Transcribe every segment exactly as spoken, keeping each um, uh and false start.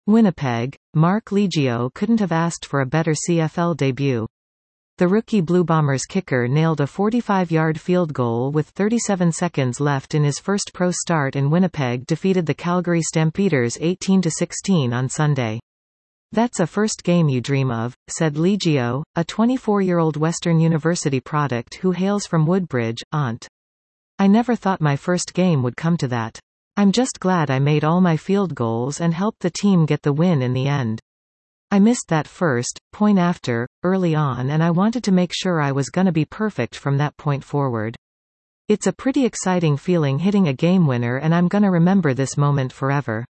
Winnipeg, Mark Liggio couldn't have asked for a better C F L debut. The rookie Blue Bombers kicker nailed a forty-five-yard field goal with thirty-seven seconds left in his first pro start, and Winnipeg defeated the Calgary Stampeders eighteen to sixteen on Sunday. "That's a first game you dream of," said Liggio, a twenty-four-year-old Western University product who hails from Woodbridge, Ont. "I never thought my first game would come to that. I'm just glad I made all my field goals and helped the team get the win in the end. I missed that first point after, early on, and I wanted to make sure I was gonna be perfect from that point forward. It's a pretty exciting feeling hitting a game winner, and I'm gonna remember this moment forever."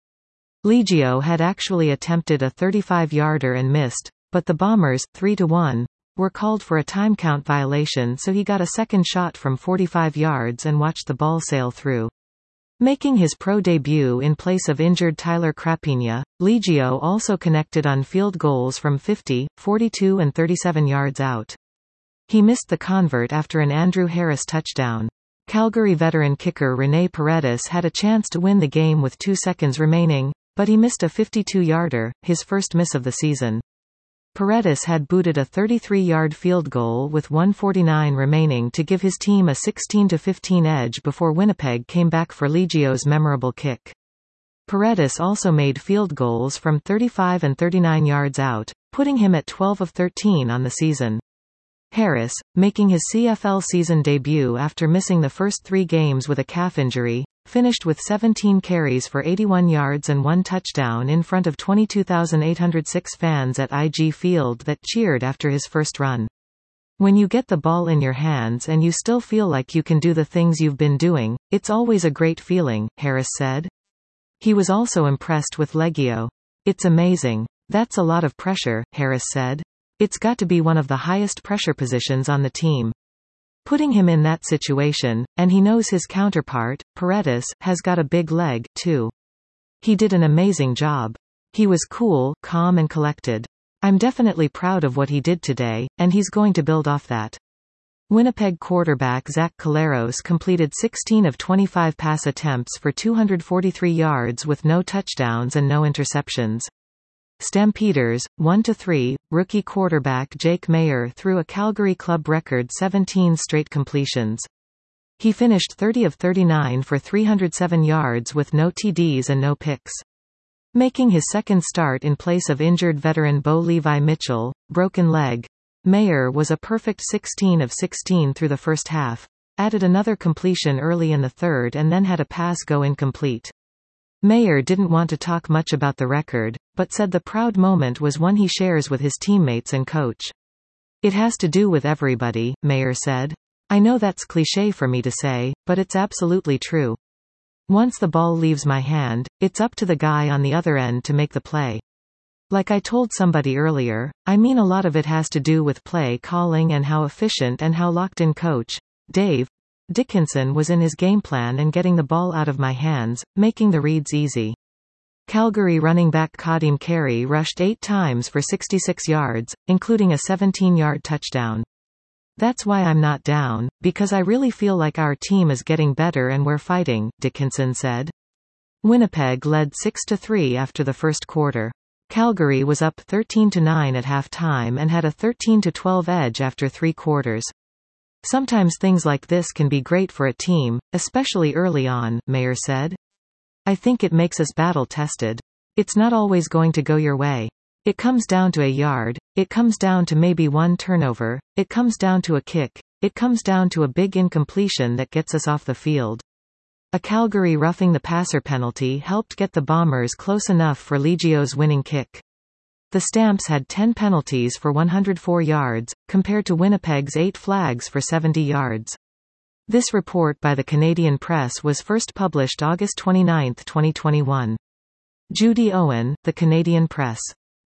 Liggio had actually attempted a thirty-five-yarder and missed, but the Bombers, three to one, were called for a time count violation, so he got a second shot from forty-five yards and watched the ball sail through. Making his pro debut in place of injured Tyler Crapigna, Liggio also connected on field goals from fifty, forty-two and thirty-seven yards out. He missed the convert after an Andrew Harris touchdown. Calgary veteran kicker Rene Paredes had a chance to win the game with two seconds remaining, but he missed a fifty-two-yarder, his first miss of the season. Paredes had booted a thirty-three-yard field goal with one forty-nine remaining to give his team a sixteen to fifteen edge before Winnipeg came back for Liggio's memorable kick. Paredes also made field goals from thirty-five and thirty-nine yards out, putting him at twelve of thirteen on the season. Harris, making his C F L season debut after missing the first three games with a calf injury, finished with seventeen carries for eighty-one yards and one touchdown in front of twenty-two thousand eight hundred six fans at I G Field that cheered after his first run. "When you get the ball in your hands and you still feel like you can do the things you've been doing, it's always a great feeling," Harris said. He was also impressed with Liggio. "It's amazing. That's a lot of pressure," Harris said. "It's got to be one of the highest pressure positions on the team. Putting him in that situation, and he knows his counterpart, Paredes, has got a big leg, too. He did an amazing job. He was cool, calm and collected. I'm definitely proud of what he did today, and he's going to build off that." Winnipeg quarterback Zach Collaros completed sixteen of twenty-five pass attempts for two hundred forty-three yards with no touchdowns and no interceptions. Stampeders, one to three, rookie quarterback Jake Maier threw a Calgary club record seventeen straight completions. He finished thirty of thirty-nine for three hundred seven yards with no T Ds and no picks. Making his second start in place of injured veteran Bo Levi Mitchell, broken leg, Maier was a perfect sixteen of sixteen through the first half, added another completion early in the third and then had a pass go incomplete. Maier didn't want to talk much about the record, but said the proud moment was one he shares with his teammates and coach. "It has to do with everybody," Maier said. "I know that's cliché for me to say, but it's absolutely true. Once the ball leaves my hand, it's up to the guy on the other end to make the play. Like I told somebody earlier, I mean a lot of it has to do with play calling and how efficient and how locked in Coach Dave Dickenson was in his game plan and getting the ball out of my hands, making the reads easy." Calgary running back Kadeem Carey rushed eight times for sixty-six yards, including a seventeen-yard touchdown. "That's why I'm not down, because I really feel like our team is getting better and we're fighting," Dickenson said. Winnipeg led six to three after the first quarter. Calgary was up thirteen to nine at halftime and had a thirteen to twelve edge after three quarters. "Sometimes things like this can be great for a team, especially early on," Maier said. "I think it makes us battle-tested. It's not always going to go your way. It comes down to a yard, it comes down to maybe one turnover, it comes down to a kick, it comes down to a big incompletion that gets us off the field." A Calgary roughing the passer penalty helped get the Bombers close enough for Liggio's winning kick. The Stamps had ten penalties for one hundred four yards, compared to Winnipeg's eight flags for seventy yards. This report by the Canadian Press was first published August twenty-ninth, twenty twenty-one. Judy Owen, The Canadian Press.